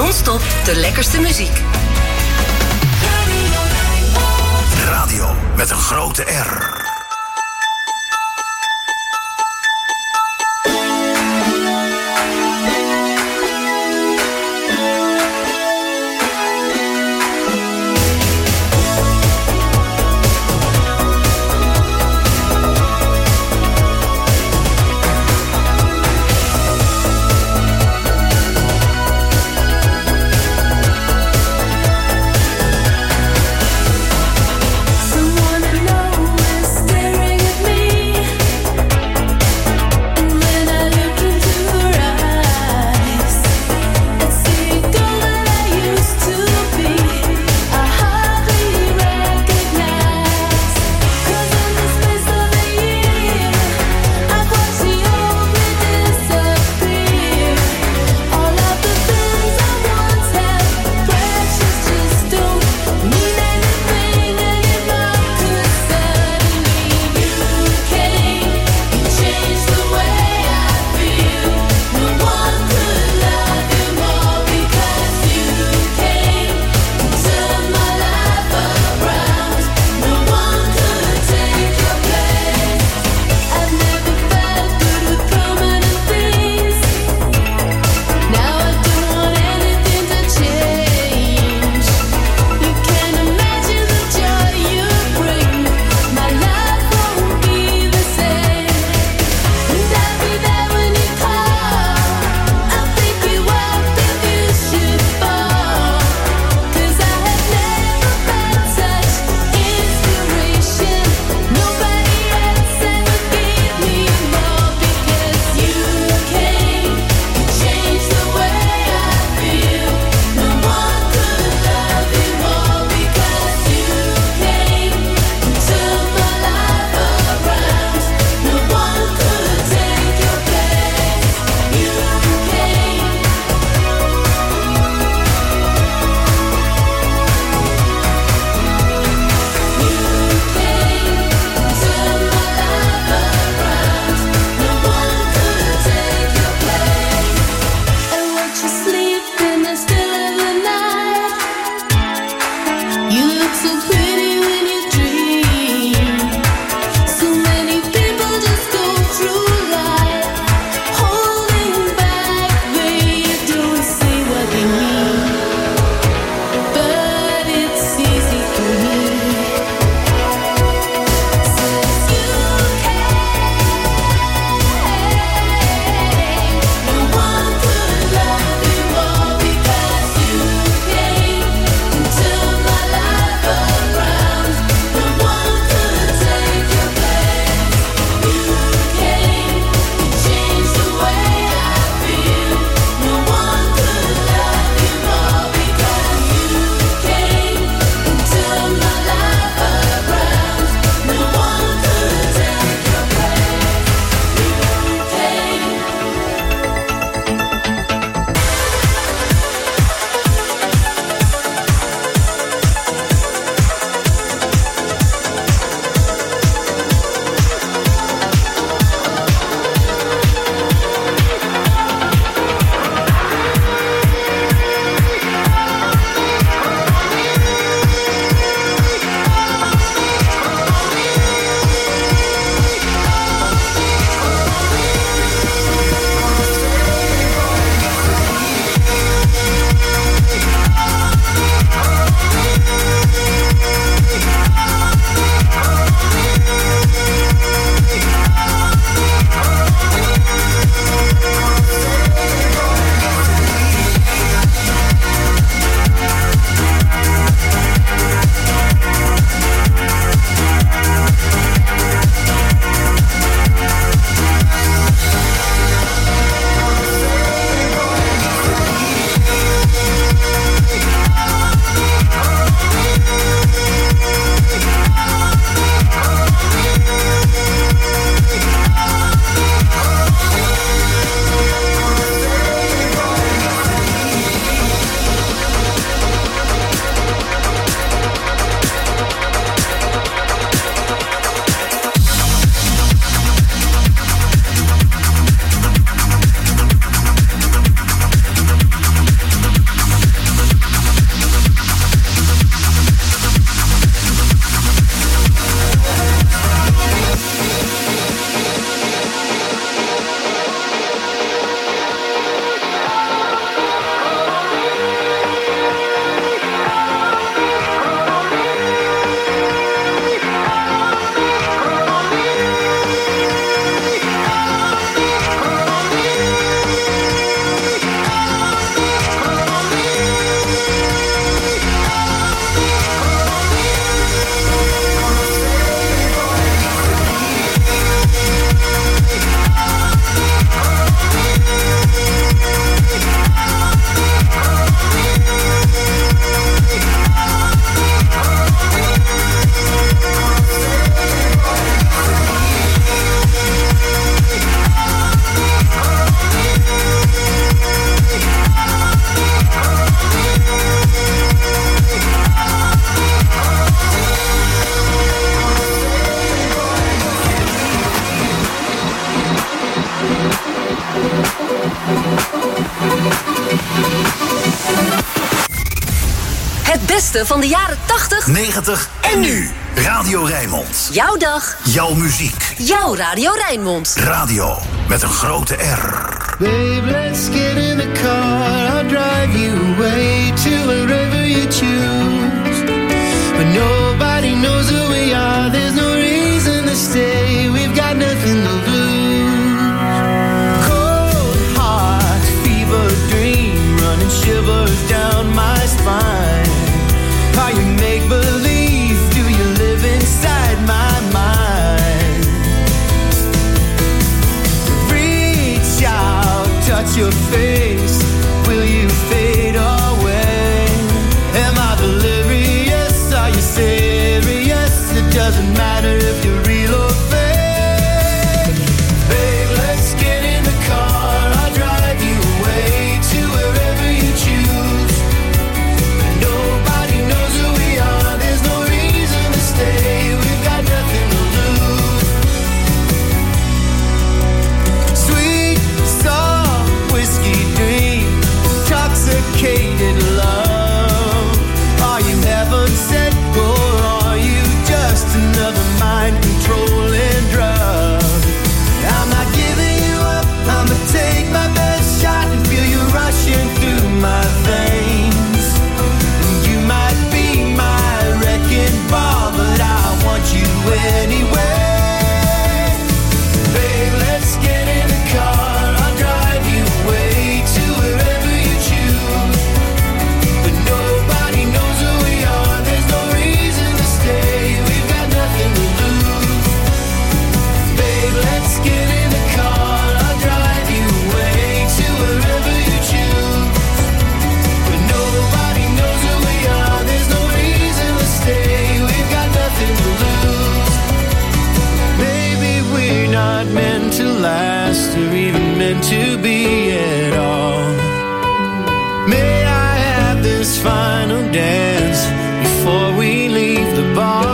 Non-stop de lekkerste muziek. Radio met een grote R. Someone I know is Het beste van de jaren 80, 90 en nu. Radio Rijnmond. Jouw dag. Jouw muziek. Jouw Radio Rijnmond. Radio met een grote R. Babe, let's get in the car. I'll drive you away to wherever you choose. But nobody knows who we are. There's no reason to stay. We've got nothing to lose. Cold heart, fever dream, running shivers down my spine. Are you make-believe? Do you live inside my mind? Reach out, touch your face. Will you fade away? Am I delirious? Are you serious? It doesn't matter if you're real or fake. Babe, let's get in the car. I'll drive you away to wherever you choose. Nobody knows who we are. There's no reason to stay. We've got nothing to lose. Sweet, soft whiskey dream, intoxicated love. Are you heaven sent or are you just another mind-controlling drug? I'm not giving you up. I'ma take my best shot and feel you rushing through my veins. You might be my wrecking ball, but I want you anyway. Babe, let's get in the car. I'll drive you away to wherever you choose. But nobody knows who we are. There's no reason to stay. We've got nothing to lose. Babe, let's get in the car. I'll drive you away to wherever you choose. But nobody knows who we are. There's no reason to stay. We've got nothing to lose. Maybe we're not meant to last or even meant to be at all. May I have this final dance before we leave the bar?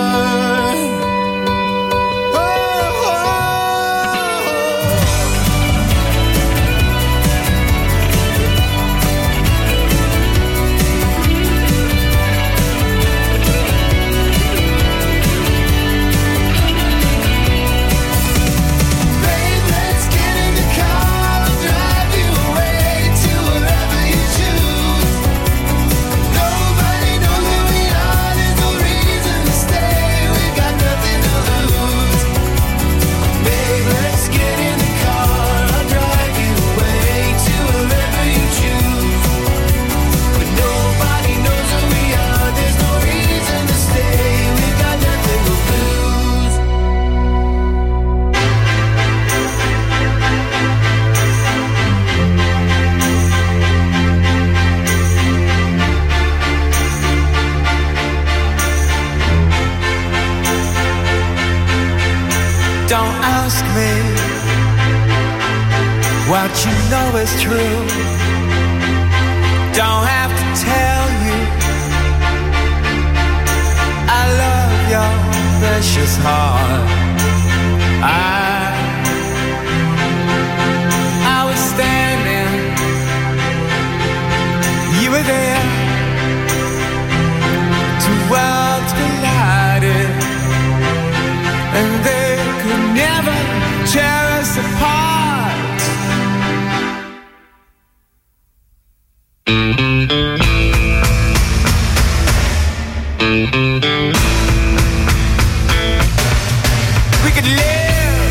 Babe, let's get in the car. I'll drive you away to wherever you choose. Nobody knows who we are. There's no reason to stay. We've got nothing to lose. Babe, let's get in the car. I'll drive you away to wherever you choose. But nobody knows who we are. There's no reason to stay. We've got nothing to lose. Don't ask me what you know is true. Don't have to tell you I love your precious heart. I was standing, you were there. Two worlds collided, and they could never tear us apart. We could live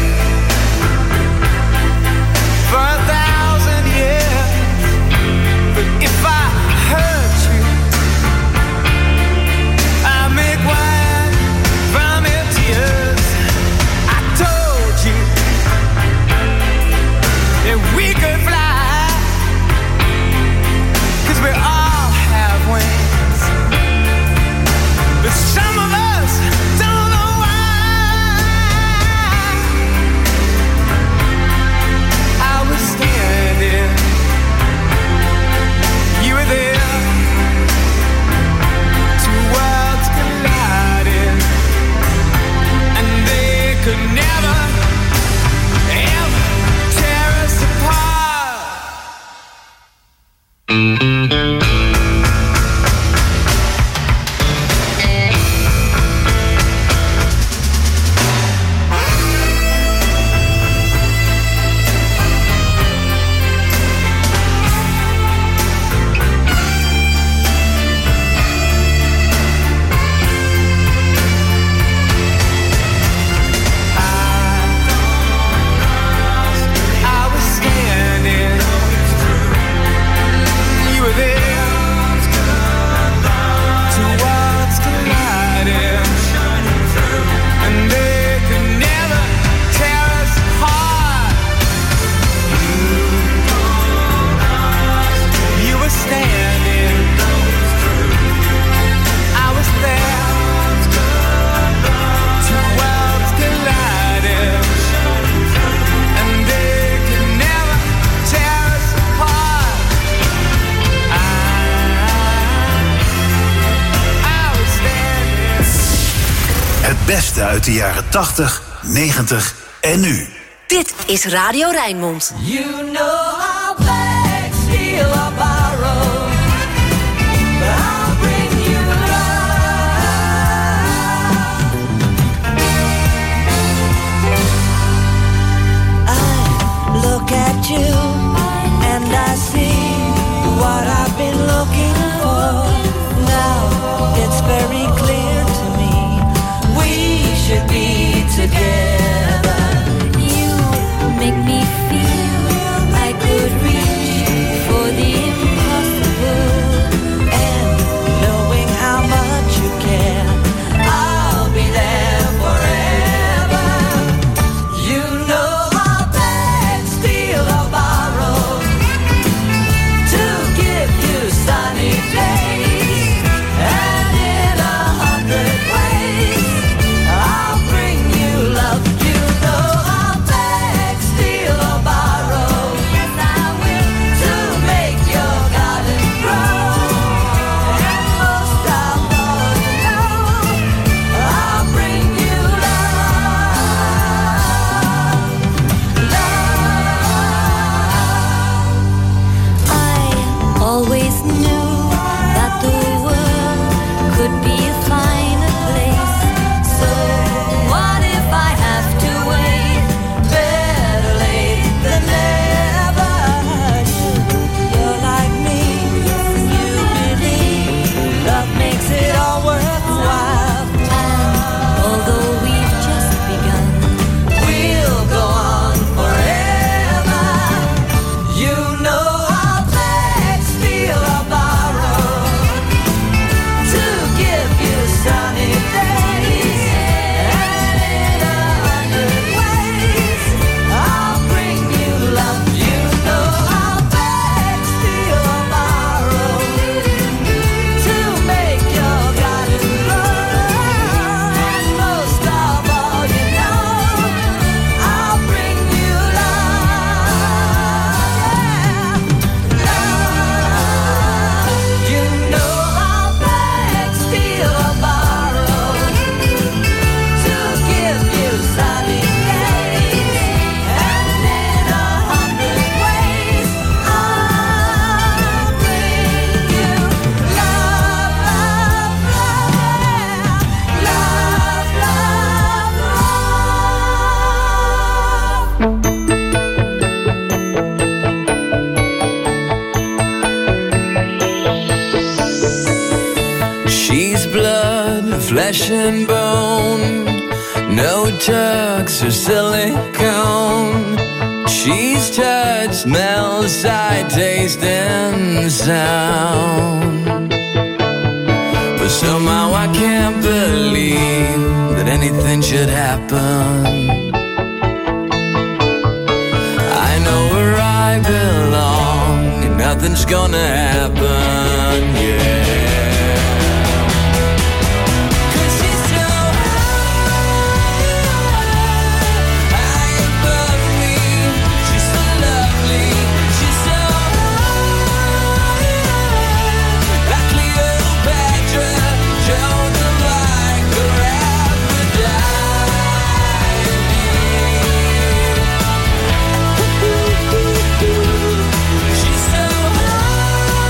for 1,000 years, but if I hurt Beste uit de jaren 80, 90 en nu. Dit is Radio Rijnmond. You know how bags steal or borrow, but I'll bring you love. I look at you and I see what I've been looking for. Now it's very clear to me we should be together. You make me feel I could reach for the impossible. And knowing how much you care, I'll be there forever. You know I'll beg, steal or borrow to give you sunny days, and in 100 ways I'll bring you love. You know I'll beg, steal or borrow, yes I will, to make your garden grow. And most of all, you know, I'll bring you love. I always knew that the world could be a finer place. So What if I have to wait? Better late than never. You're like me, you believe love makes it all worthwhile. although we've just begun, We'll go on forever. You know I'll beg, steal or borrow to give you sunny days, and in 100 ways I'll bring you love. You know I'll beg, steal or borrow to make your garden grow. And most of all, you know, I'll bring you love. Love. You know I'll beg, steal or borrow to give you sunny days, and in 100 ways I'll bring you love, love, love, love, love. She's blood, flesh and bone, no tucks or silicone. She's touch, smell, sight, taste, and sound. But somehow I can't believe that anything should happen. I know where I belong, and nothing's gonna happen, yeah. She's so high.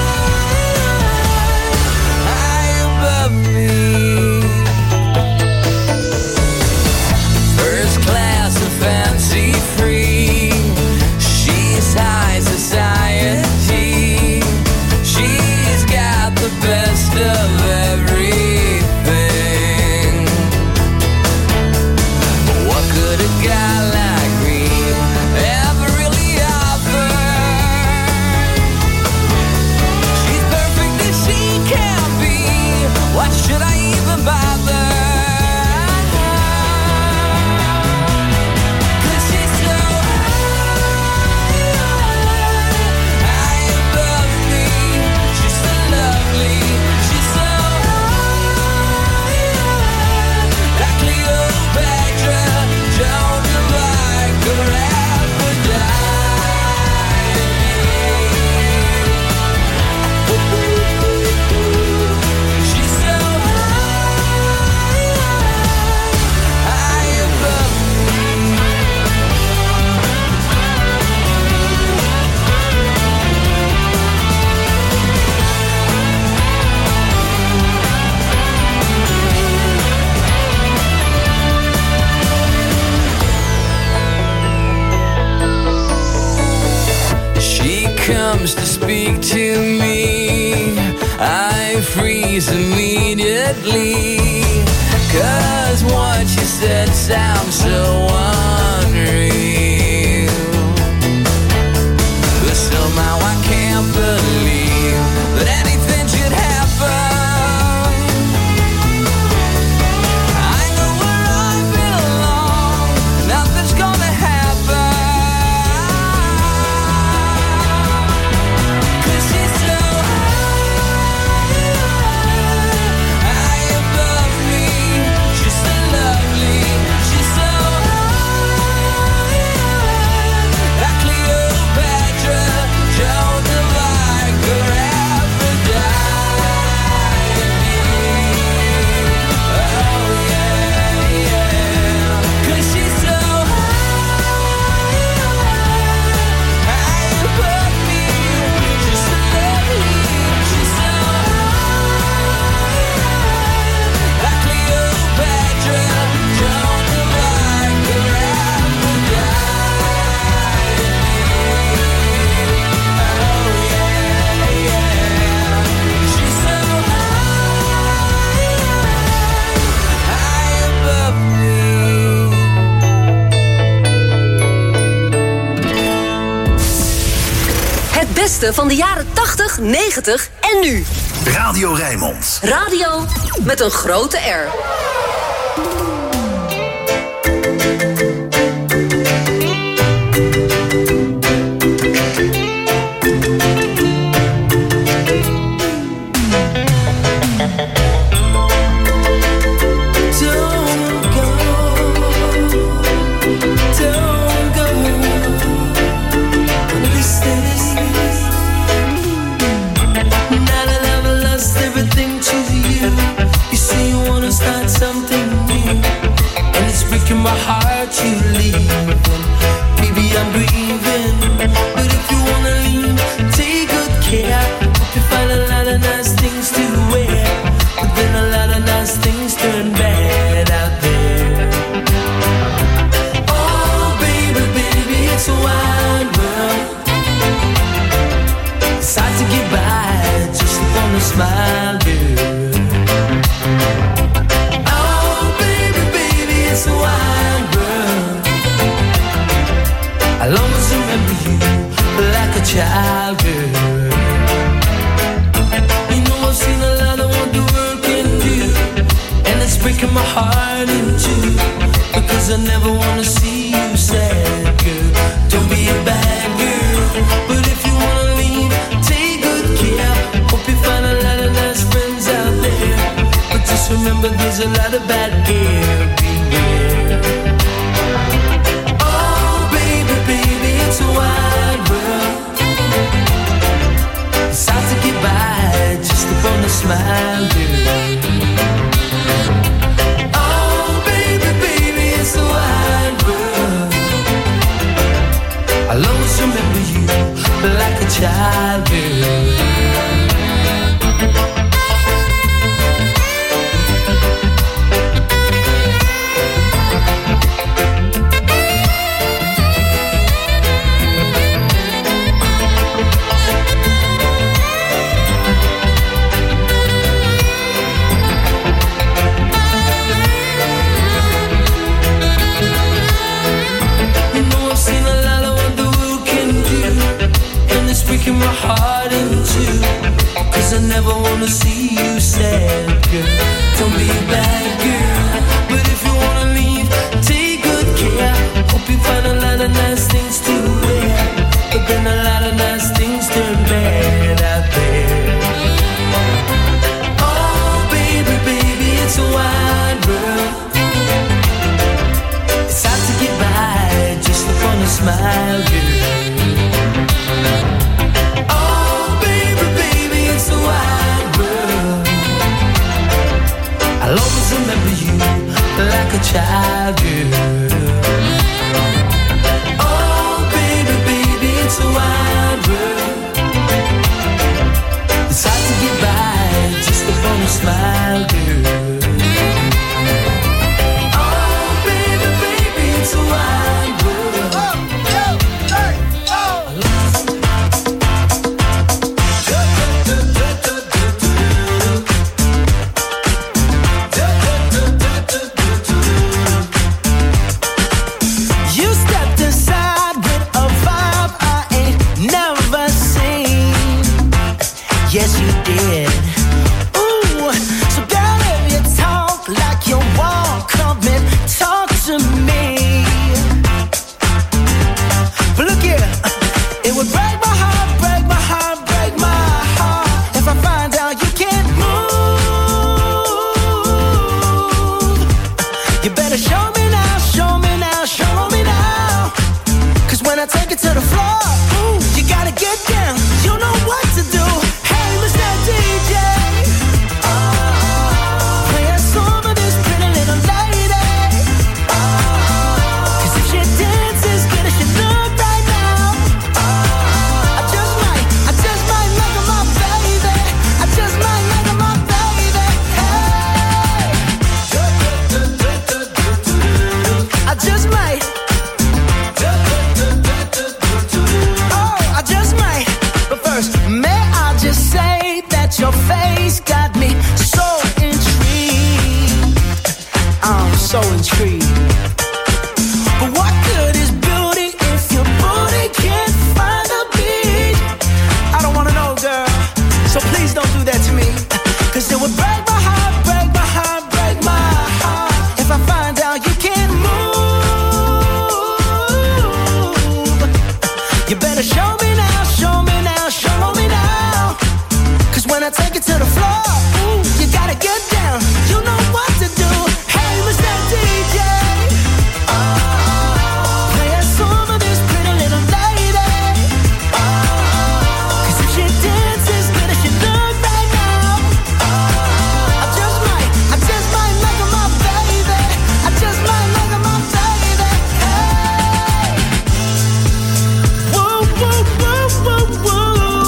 speak to me, I freeze immediately. 'Cause what you said sounds so unreal. But somehow I can't believe that anything should happen. I know where I belong, nothing's gonna happen. 'Cause she's so high above me. She's so lovely, she's so high, like Cleopatra, Joan of Arc, or Aphrodite. Oh yeah, yeah. 'Cause she's so high above me. She's so lovely, she's so high, like Cleopatra, Joan of Arc, or Aphrodite. Oh yeah, yeah. She's so high above me. Het beste van de jaren 80, 90 en nu. Radio Rijnmond. Radio met een grote R. My heart you leaving, baby I'm grieving. But if you wanna leave, take good care. Hope you find a lot of nice things to wear, but then a lot of nice things turn bad out there. Oh baby, baby, it's a wide world. It's hard to get by just upon a smile, girl. Oh baby, baby, it's a wide world. I'll always remember you like a child, girl. You know I've seen a lot of what the world can do, and it's breaking my heart in two, because I never wanna see you sad, girl. Don't be a bad girl, but if you wanna leave, take good care. Hope you find a lot of nice friends out there, but just remember there's a lot of bad air, beware. Oh baby, baby, it's a wide world. It's hard to get by just upon a smile, girl. Oh baby, baby, it's a wide world. I'll always remember you like a child, girl. You know I've seen a lot of what the world can do, and it's breaking my heart in two, 'cause I never wanna see you sad, girl. Don't be a bad girl, but if you wanna leave, take good care. Hope you find a lot of nice things to wear, but then a lot of nice things turn bad out there. Oh baby, baby, it's a wide world. It's hard to get by just upon a smile, girl. Oh baby, baby, it's a wide world. I'll always remember you like a child, girl. Oh baby, baby, it's a wide world. It's hard to get by just upon a smile, girl. Oh baby, baby, it's a wide world. Yes, you did. Ooh, so girl, if you talk like you walk, come and talk to me. But look here, it would break my heart, break my heart, break my heart if I find out you can't move. You better show me now, show me now, show me now. 'Cause when I take it to the floor, ooh, you gotta get down. You know what to do. Hey, Mr. DJ, play a song of this pretty little lady. 'Cause if she dances good as she look right now, I just might make her my baby. I just might make her my baby. Hey, I just might. Oh, I just might. But first, may I just say that your face got me so intrigued. I'm so intrigued. But what good is beauty if your booty can't find a beat? I don't wanna know, girl, so please don't do that to me. 'Cause it would break my heart, break my heart, break my heart if I find out you can't move. You better show me now, show me now, show me now. 'Cause when I take it to the floor, ooh, you gotta get down. You know what to do. Hey, Mr. DJ, play a song of this pretty little lady. 'Cause if she dances good as she look right now, I just might make her my baby. I just might make her my baby. Hey, whoa, whoa, whoa, whoa, whoa.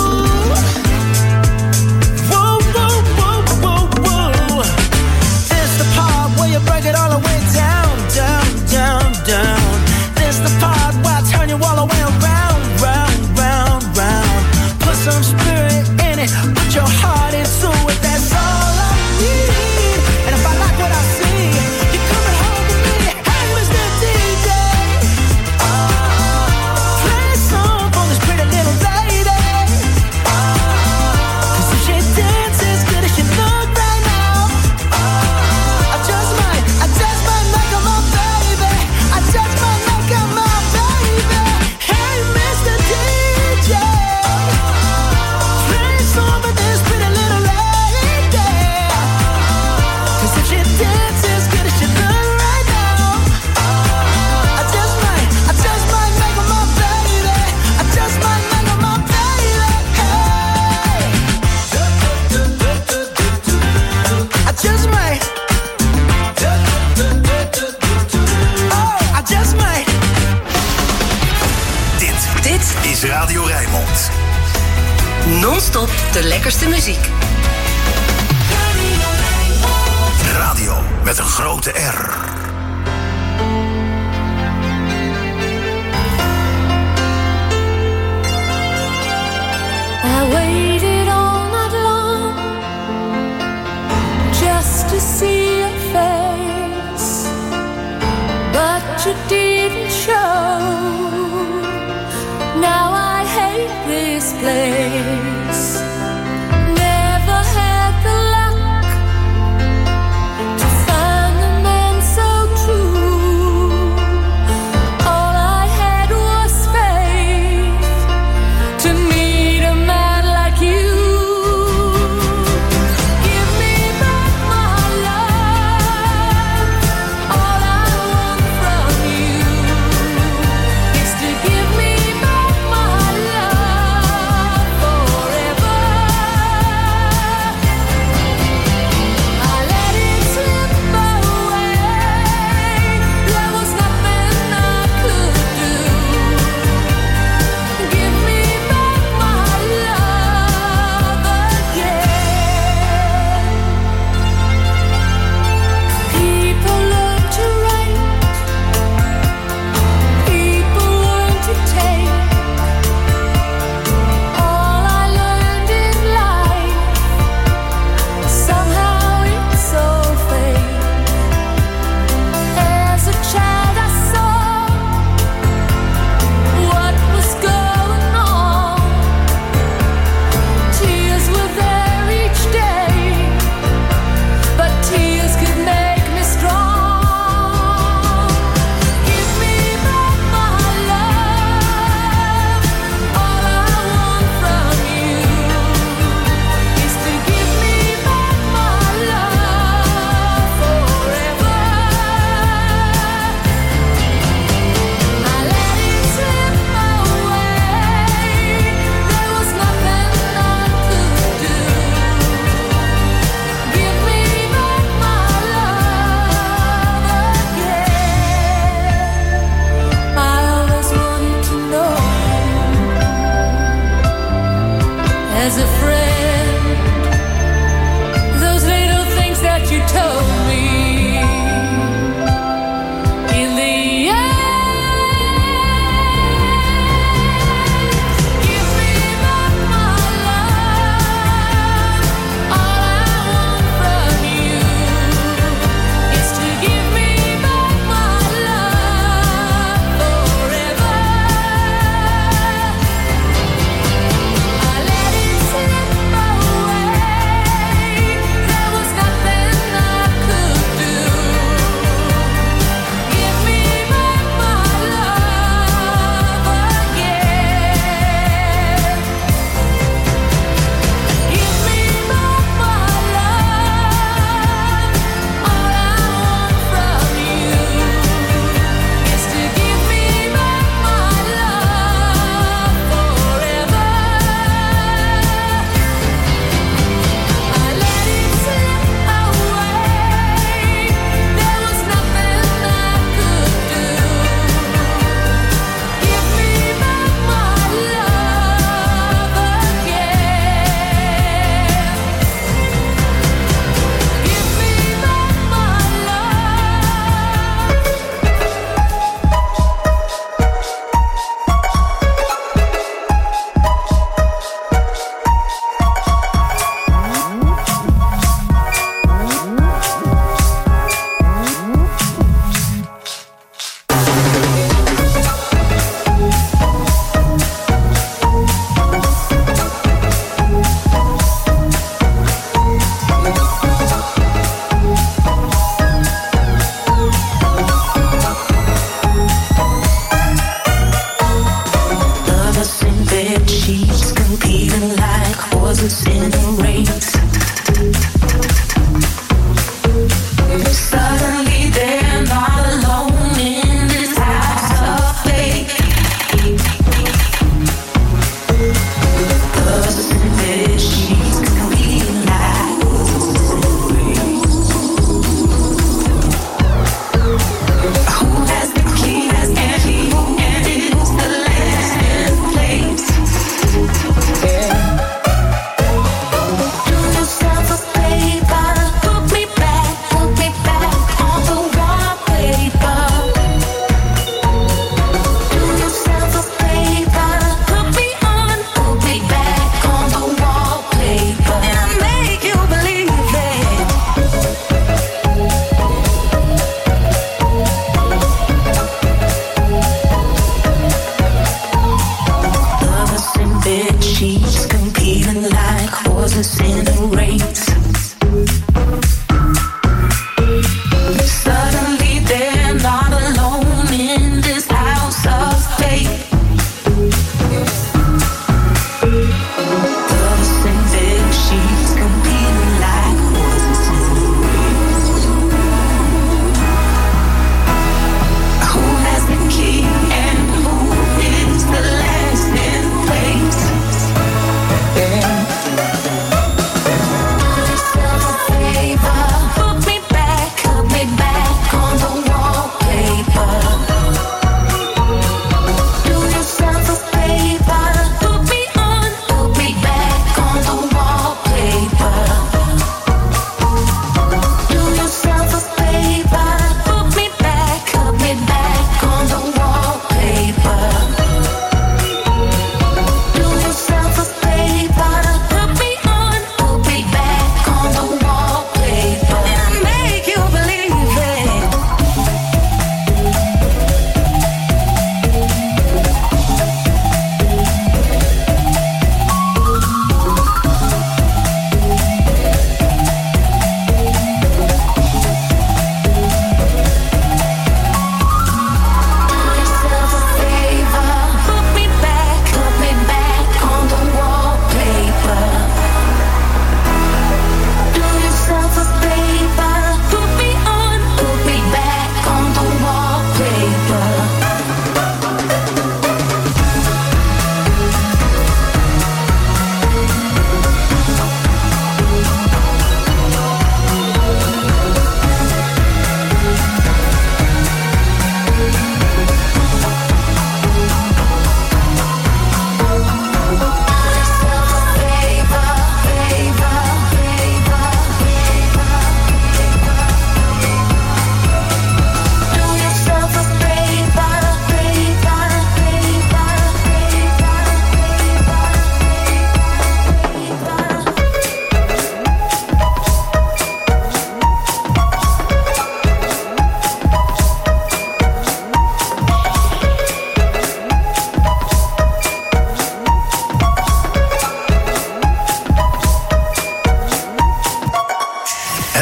Whoa, whoa, whoa, whoa, whoa. This the part where you break it all the way down, down, down, down. This the part where I turn you all the way around, round, round, round. Put some spirit in it, put your heart into it. That's all I need. And if I like what I see, you're coming home with me. Hey, Mr. DJ, play a song for this pretty little lady. 'Cause if she dances good as she look right now, I just might make her my baby. I just might make her my baby. Hey, Mr. DJ, play a song for this pretty little lady. 'Cause if she dances good as she look right now, I just might make her my baby. I just might make her my baby. Hey, I just might. Oh, I just might. Dit is Radio Rijnmond. Non-stop de lekkerste muziek. Radio met een grote R. I waited all night long just to see your face, but you didn't show. Now I hate this place. Never had the luck to find a man so true. All I had was faith to meet a man like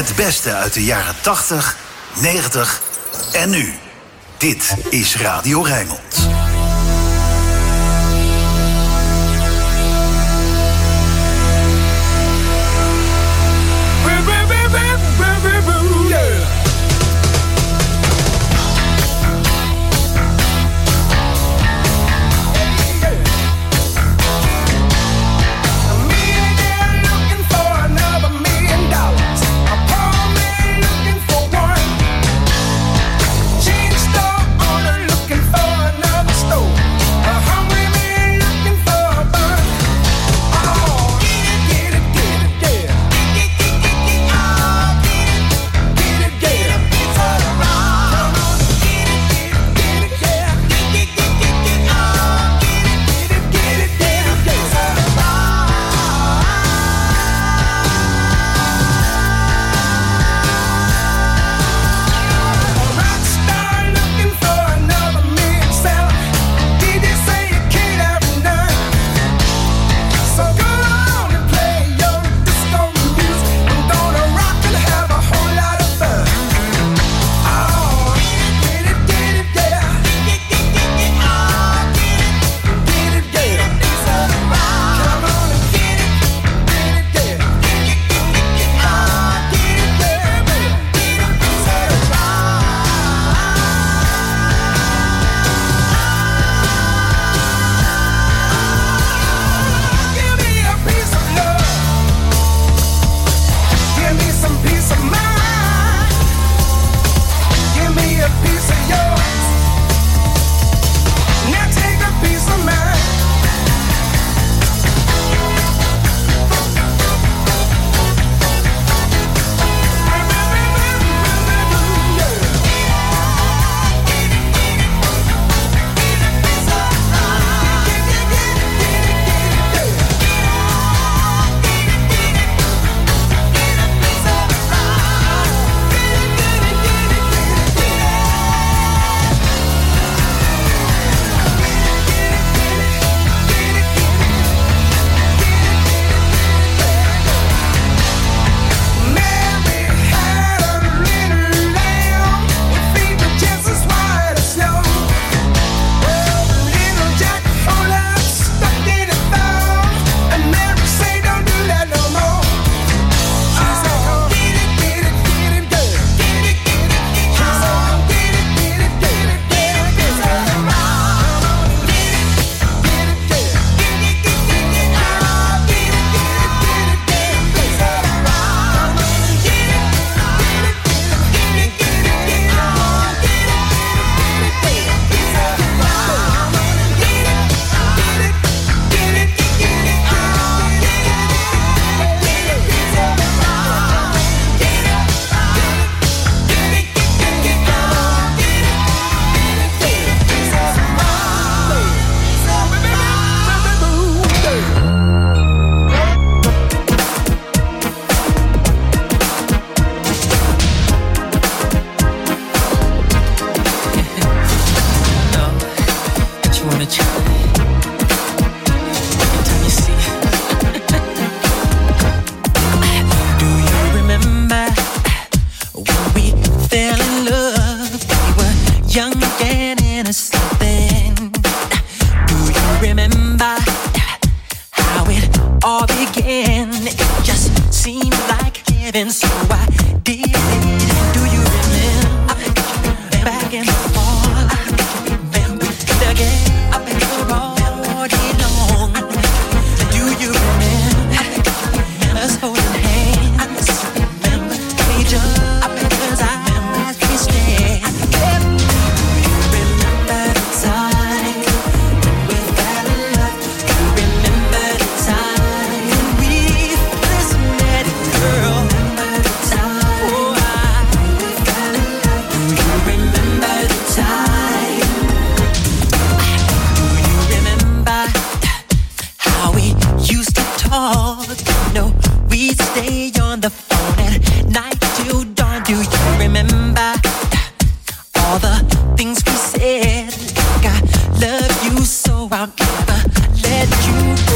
Het beste uit de jaren 80, 90 en nu. Dit is Radio Rijnmond.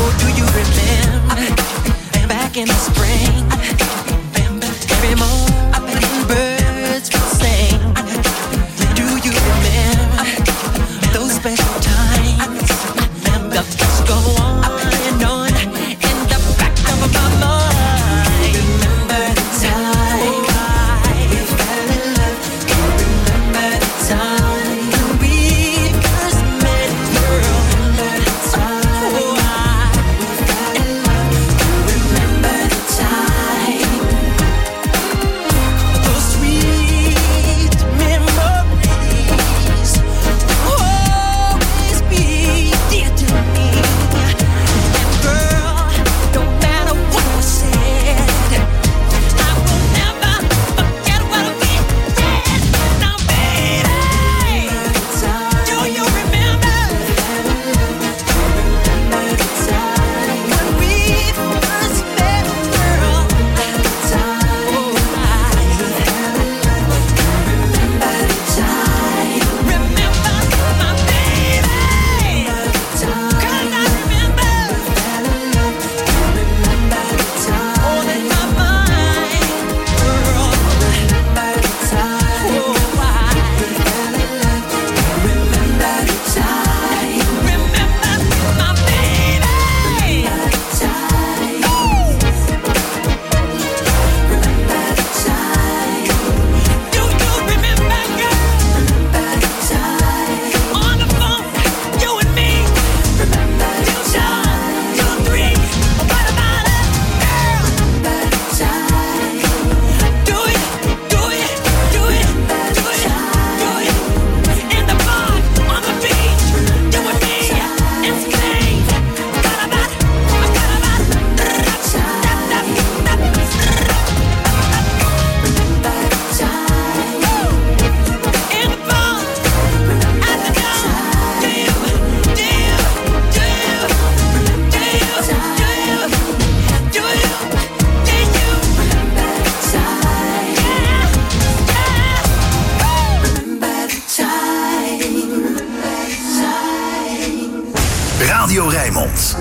Back in the spring, every moment Rijnmond.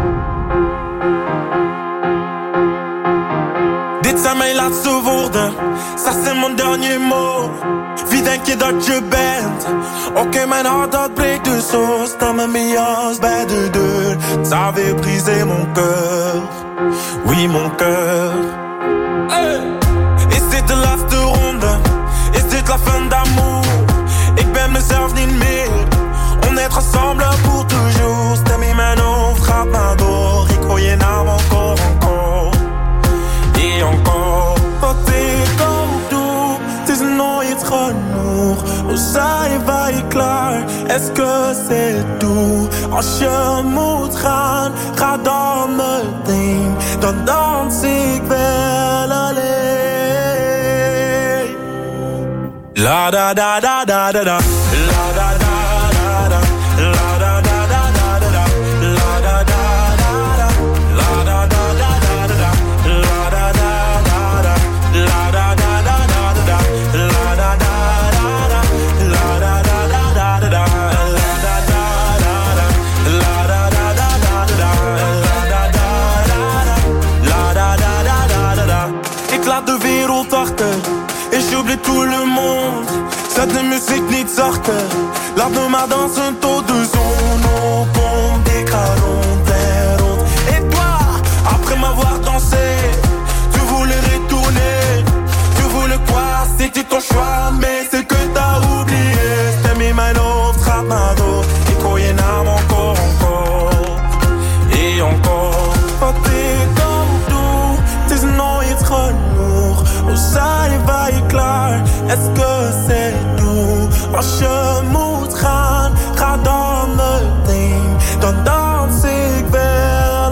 Dit zijn mijn laatste woorden, ça c'est mon dernier mot. Wie denk je dat je bent? Oké, mijn hart dat breekt dus zo. Sta me mee als bij de deur. Ça avait brisé mon cœur. Oui, mon cœur. Hey. Is dit de laatste ronde? Is dit la fin d'amour? Ik ben mezelf niet meer. On est ensemble pour toujours. Stem in mijn hoofd gaat maar door. Ik hoor je naam encore. Et encore. Wat ik ook doe, het is nooit genoeg. Hoe zijn wij klaar? Est-ce que c'est tout? Als je moet gaan, ga dan meteen. Dan dans ik wel alleen. La da da da da da da. La da da da da. La da da da da da. La da da da da. La da da da da da. La da da da da. La da da da da da. La da da da da. La da da da da da. La da da da da. La da da da da da. La da da da da. Ik laat de wereld achter. Et j'oublie tout le monde. Zet de muziek niet zachter. Laat me maar dansen tot de zon opkomt. Ik ga rond en rond. Et toi, après m'avoir dansé, tu voulais retourner. Tu voulais quoi? C'était ton choix, mais c'est que t'as oublié. Stem in mijn hoofd gaat maar door. Ik hoor je naam encore. Et encore. Wat ik ook doe, het is nooit genoeg. Hoe zijn wij klaar? Est-ce que c'est tout? Als je moet gaan, ga dan meteen. Dan dans ik wel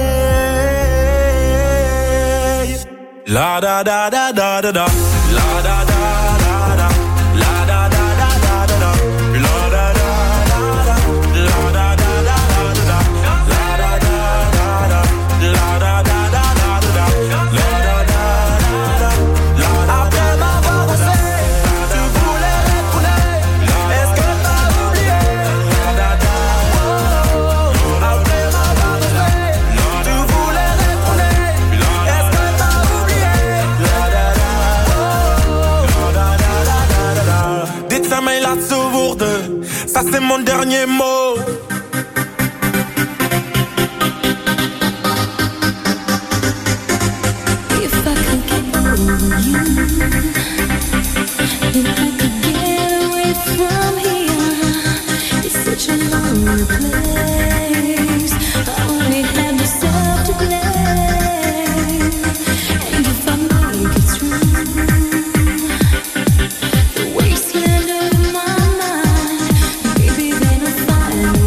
alleen. La da da da da da da. La da da da da. La da da da da da. La da da da da. La da da da da da. La da da da da. La da da da da da. La da da da da. Après m'avoir dansé, tu voulais retourner. Est-ce que t'as oublié? La da da da. Après m'avoir dansé, tu voulais retourner. Est-ce que t'as oublié? La da da da. Dit zijn mijn laatste woorden, ça c'est mon dernier mot. If I could get over you, if I could get away from here, it's such a lonely place. I only have myself to blame. And if I make it through the wasteland of my mind, maybe then I'll find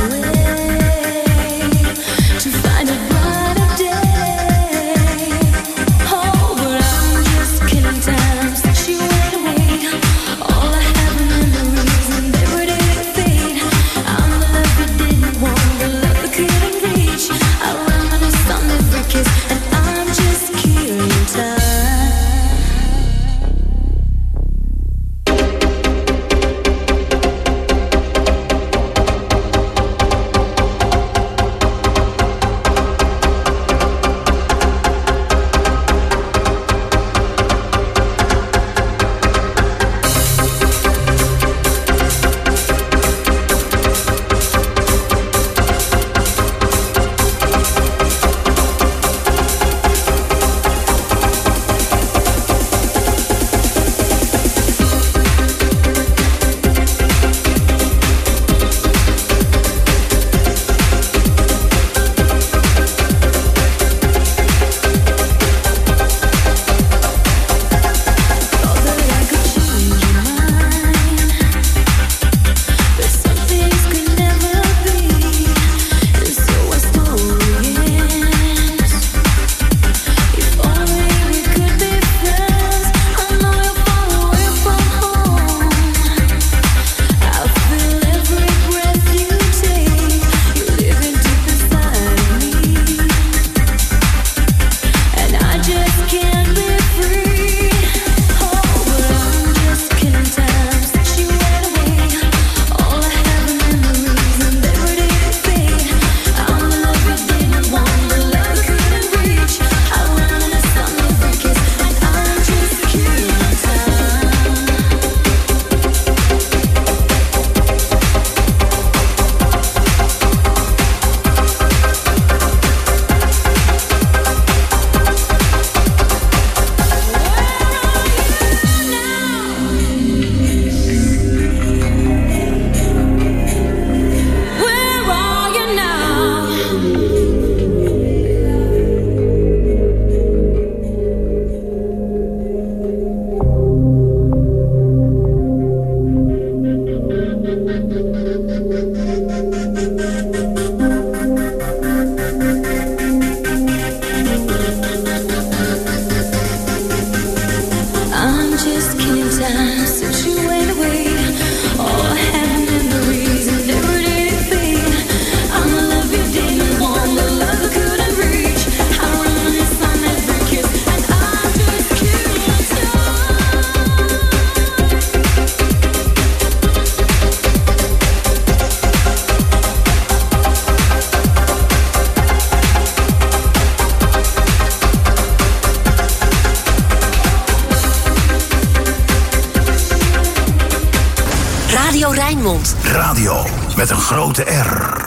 Radio Rijnmond. Radio met een grote R.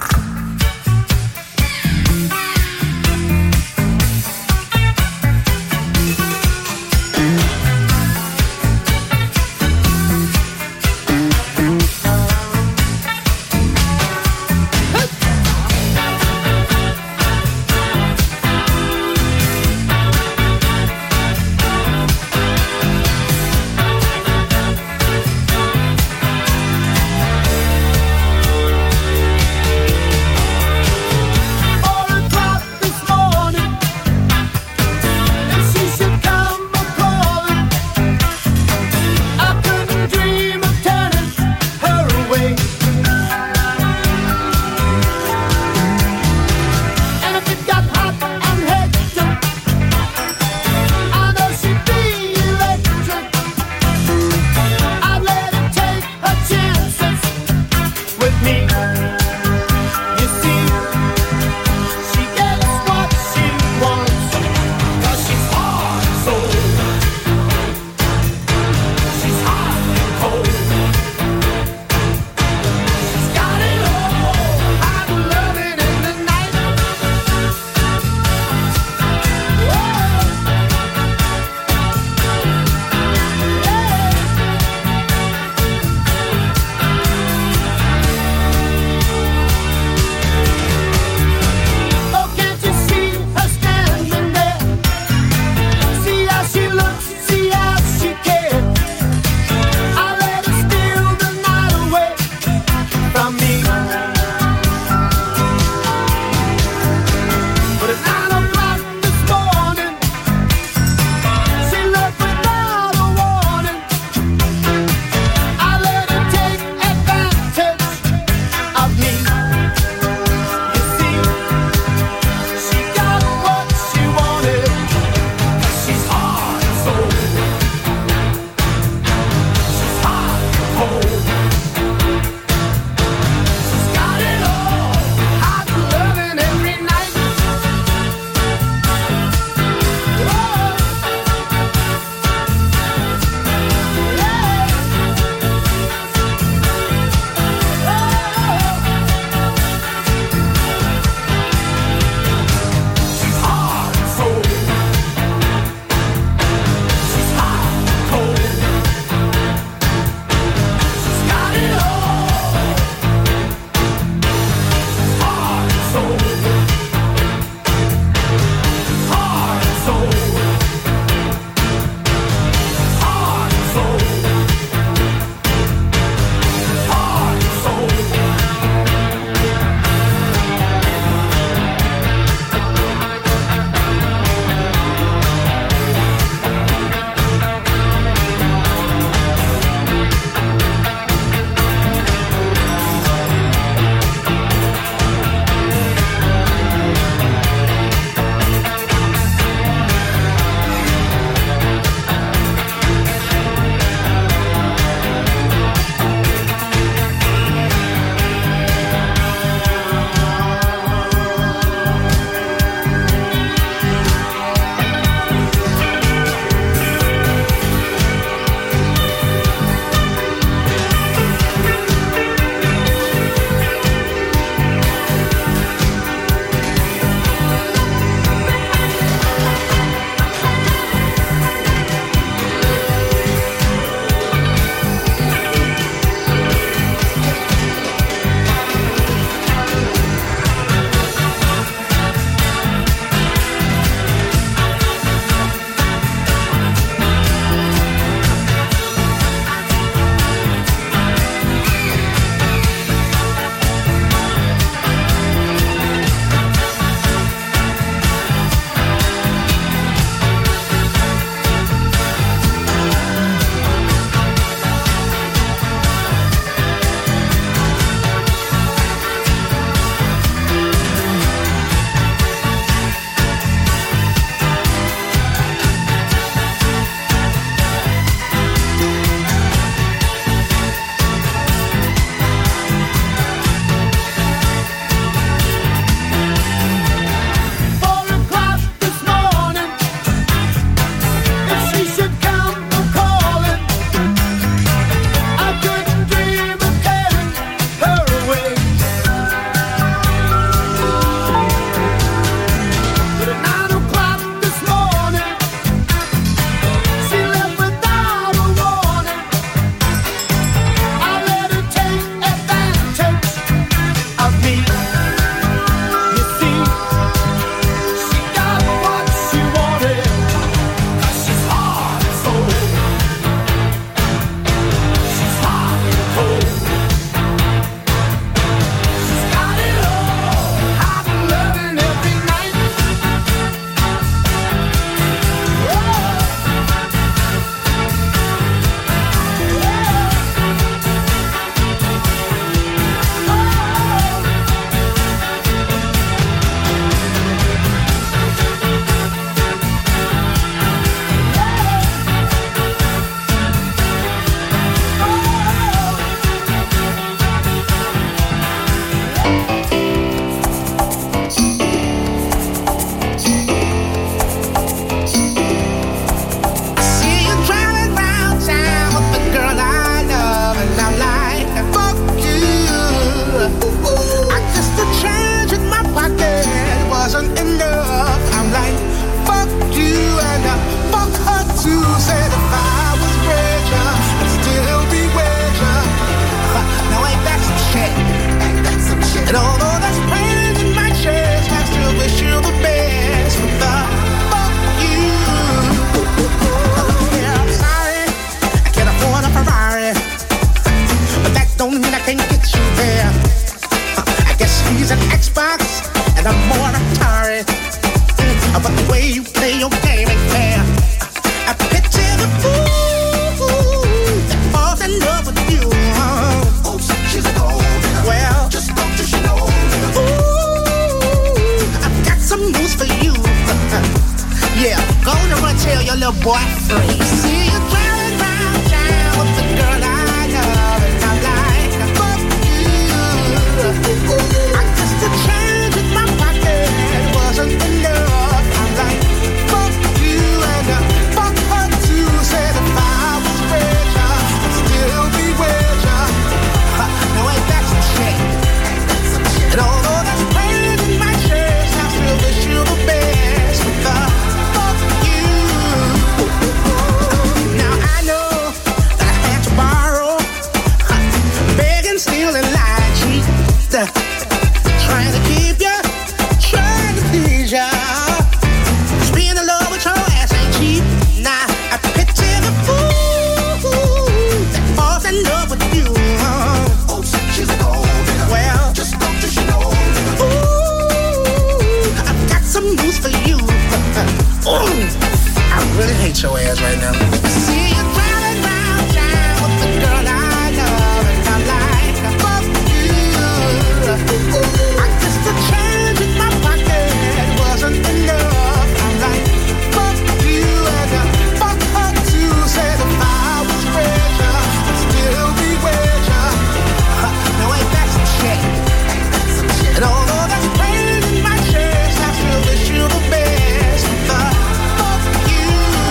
Go to and tell your little boy free. See you driving round town with the girl I love, and I'm like, fuck you. I guess the change in my pocket wasn't enough. I'm like, fuck you and fuck her too. Said if I was richer, I'd still be with ya. Now ain't that some shit? And although that's pain in my chest, I still wish you the best with the fuck you. Now I know that I had to borrow, begging, stealing, lying, cheat, trying to keep ya, trying to please ya. Just being in love with your ass ain't cheap. Nah, I picture the fool that falls in love with you. Oh, she's a gold digger. Well, just don't you know. Ooh, I've got some news for you. Ooh, I really hate your ass right now. See you driving round town with the girl I love, and I'm like, fuck you. I guess the change in my pocket wasn't enough. I'm like, fuck you and fuck her too. Said if I was richer, I'd still be with ya. Now ain't that some shit? And although that's pain in my chest, I still wish you the best. Fuck you.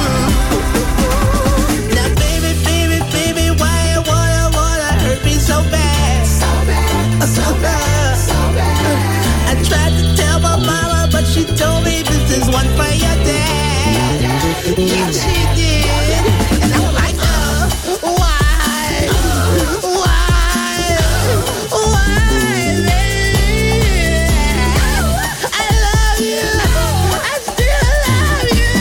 Now baby, baby, baby, why you wanna hurt me so bad? So bad, so bad, so bad. I tried to tell my mama, but she told me this is one for your dad. Yeah, she did. And I'm like, why? I love you. I still love you.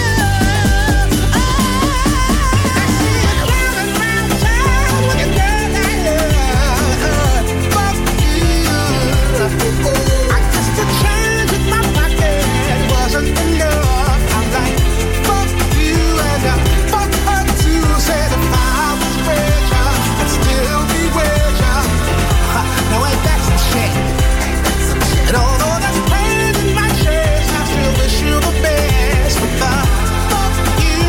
I see you driving round town with a girl I love. Fuck you. I guess the change in my pocket wasn't enough. I'm like, fuck you and fuck her too. Said if I was richer, I'd still be with ya. Now ain't that some shit? And although that's pain in my chest, I still wish you the best with the fuck you.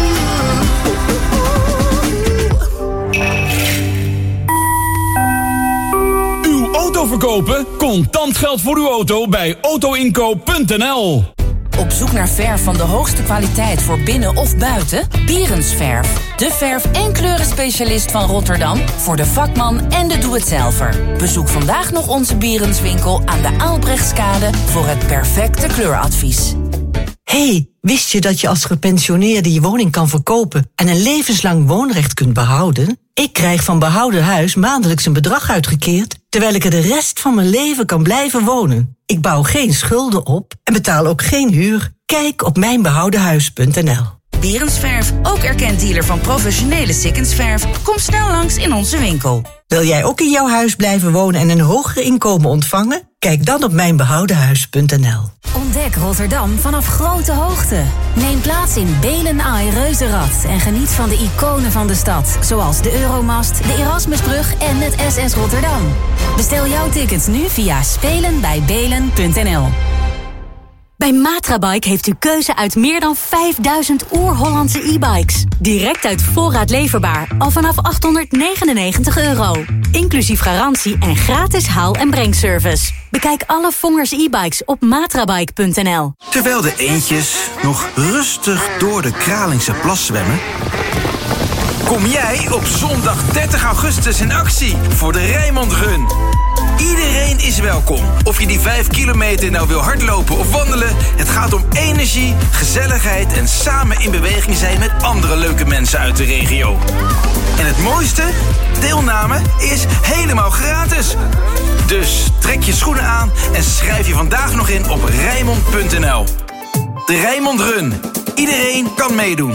Uw auto verkopen? Contant geld voor uw auto bij autoinkoop.nl. Op zoek naar verf van de hoogste kwaliteit voor binnen of buiten? Bierensverf. De verf- en kleurenspecialist van Rotterdam voor de vakman en de doe-het-zelver. Bezoek vandaag nog onze Bierenswinkel aan de Aalbrechtskade voor het perfecte kleuradvies. Hey, wist je dat je als gepensioneerde je woning kan verkopen en een levenslang woonrecht kunt behouden? Ik krijg van Behouden Huis maandelijks een bedrag uitgekeerd, terwijl ik er de rest van mijn leven kan blijven wonen. Ik bouw geen schulden op en betaal ook geen huur. Kijk op mijnbehoudenhuis.nl. Bierensverf, ook erkend dealer van professionele Sikkensverf. Kom snel langs in onze winkel. Wil jij ook in jouw huis blijven wonen en een hoger inkomen ontvangen? Kijk dan op mijnbehoudenhuis.nl. Ontdek Rotterdam vanaf grote hoogte. Neem plaats in Belen Ai Reuzenrad en geniet van de iconen van de stad. Zoals de Euromast, de Erasmusbrug en het SS Rotterdam. Bestel jouw tickets nu via spelenbijbelen.nl. Bij Matrabike heeft u keuze uit meer dan 5000 oer-Hollandse e-bikes. Direct uit voorraad leverbaar, al vanaf €899. Inclusief garantie en gratis haal- en brengservice. Bekijk alle Vongers e-bikes op matrabike.nl. Terwijl de eendjes nog rustig door de Kralingse plas zwemmen, kom jij op zondag 30 augustus in actie voor de Rijnmond Run. Iedereen is welkom. Of je die 5 kilometer nou wil hardlopen of wandelen, het gaat om energie, gezelligheid en samen in beweging zijn met andere leuke mensen uit de regio. En het mooiste? Deelname is helemaal gratis. Dus trek je schoenen aan en schrijf je vandaag nog in op Rijnmond.nl. De Rijnmond Run. Iedereen kan meedoen.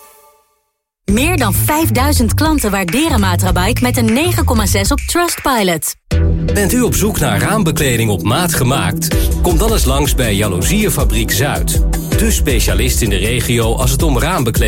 Meer dan 5000 klanten waarderen Matrabike met een 9,6 op Trustpilot. Bent u op zoek naar raambekleding op maat gemaakt? Kom dan eens langs bij Jaloezierenfabriek Zuid. De specialist in de regio als het om raambekleding